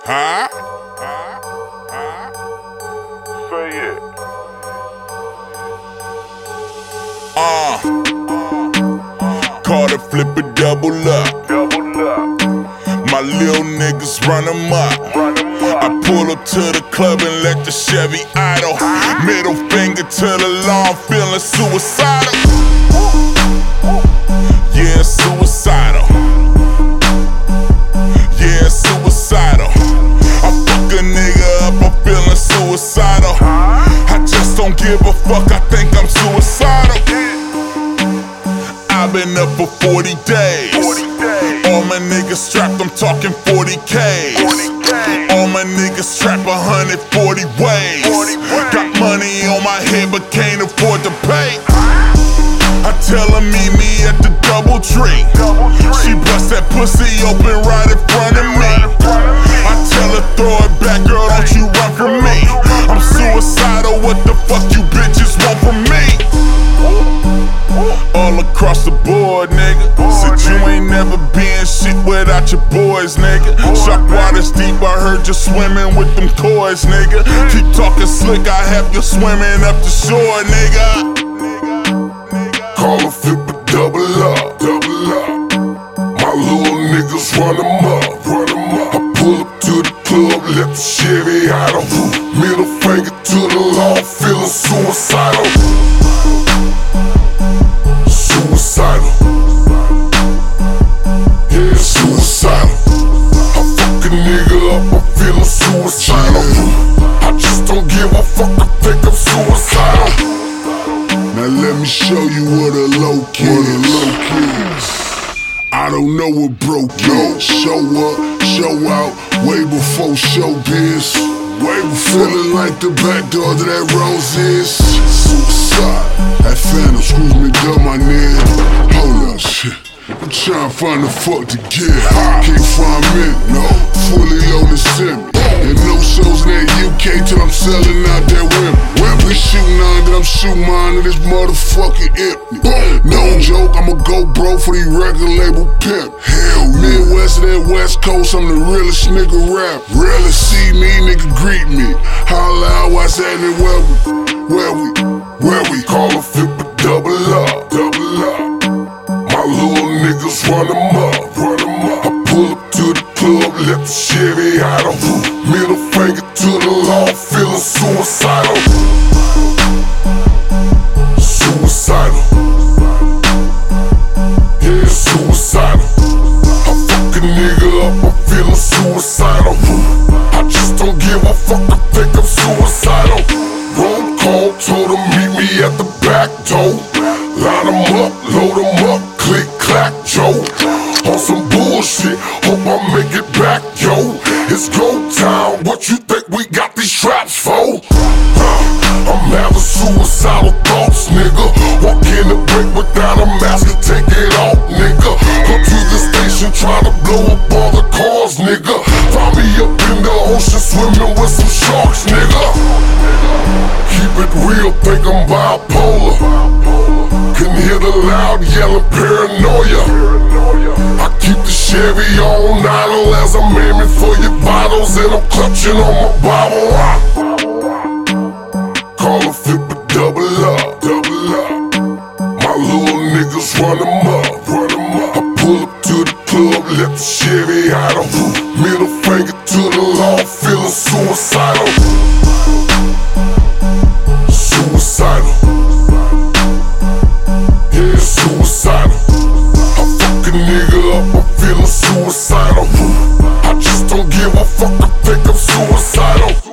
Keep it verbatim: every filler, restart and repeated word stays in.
Huh? Say it. Uh. Call it flip it, double up. Double up. My little niggas run 'em up. Run 'em up. I pull up to the club and let the Chevy idle. Middle finger to the law, I'm feeling suicidal. Yeah, suicidal. Yeah, suicidal. I fuck a nigga up, I'm feeling suicidal. I just don't give a fuck, I think I'm suicidal. I've been up for forty days. All my niggas strapped, I'm talking forty K's. All my niggas strapped one hundred forty ways. Got money on my head but can't afford to pay. I tell her meet me at the Double Tree. She bust that pussy open right in front of me. I tell her throw it back, girl, don't you run from me. I'm suicidal, what the fuck you bitches want from me? All across the board, nigga. Said you ain't never been shit without your boys, nigga. Shark water's deep, I heard you swimming with them coys, nigga. Keep talking slick, I have you swimming up the shore, nigga. Call a flip a double up, double up. My little niggas run 'em up, run 'em up. I pull up to the club, let the Chevy idle. Middle finger to the law, feeling suicidal. Suicidal. Yeah, suicidal. I fuck a nigga up, I'm feeling suicidal. I just don't give a fuck, I think I'm suicidal. Now let me show you what a low kid is. I don't know what broke is. Show up, show out, way before showbiz. Way before feeling like the back door to that rose is. Suicide. That phantom screws me down my neck. Hold up, shit. I'm trying to find the fuck to get. Can't find me, no. Fully loaded semi. And no shows in that U K till I'm selling out that women. We shooting on that I'm shooting mine, and this motherfucking empty. No joke, I'ma go broke for these record label pimp. Hell, Midwest and that West Coast, I'm the realest nigga rap. Rarely see me, nigga greet me. Holla out, what's happening, where we, where we, where we. Call a flip a double up, double up. My little niggas run 'em up, run 'em up. I pull up to the club, let the Chevy idle. Middle finger to the law, feeling suicidal. Suicidal. Yeah, suicidal. I fuck a nigga up, I'm feeling suicidal. I just don't give a fuck, I think I'm suicidal. Wrong call, told him meet me at the back door. Line 'em up, load 'em up, click, clack, Joe. On some bullshit, hope I make it back, yo. It's go time, what you think we got these traps for? Huh, I'm having suicidal thoughts, nigga. Walk in the break without a mask and take it off, nigga. Come to the station, try to blow up all the cars, nigga. Find me up in the ocean, swimming with some sharks, nigga. Keep it real, think I'm bipolar. Can hear the loud yelling paranoia. I keep the Chevy on idle as I'm aiming for your bottles and I'm clutching on my Bible. Call a flip a double up, double up. My little niggas run 'em up, run 'em up. I pull up to the club, let the Chevy idle. Middle finger to the law, feeling suicidal. Suicidal. Yeah, suicidal. I fuck a nigga up, I'm feeling suicidal. I just don't give a fuck, I think I'm suicidal.